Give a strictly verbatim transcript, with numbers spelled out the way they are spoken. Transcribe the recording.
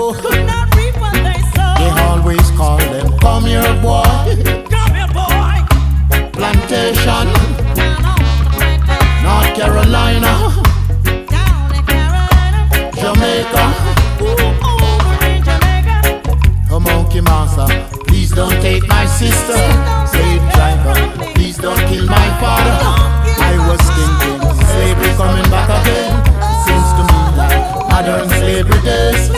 sow. could not reap what they sow. They always call them, come here boy. Come here, boy. Plantation, Down on the plantation. North Carolina, Down in Carolina. Jamaica. Ooh, over in Jamaica. A monkey master, please don't take my sister. Slave driver, please don't kill my father. I was thinking, slavery coming back again. Seems to me like modern slavery days.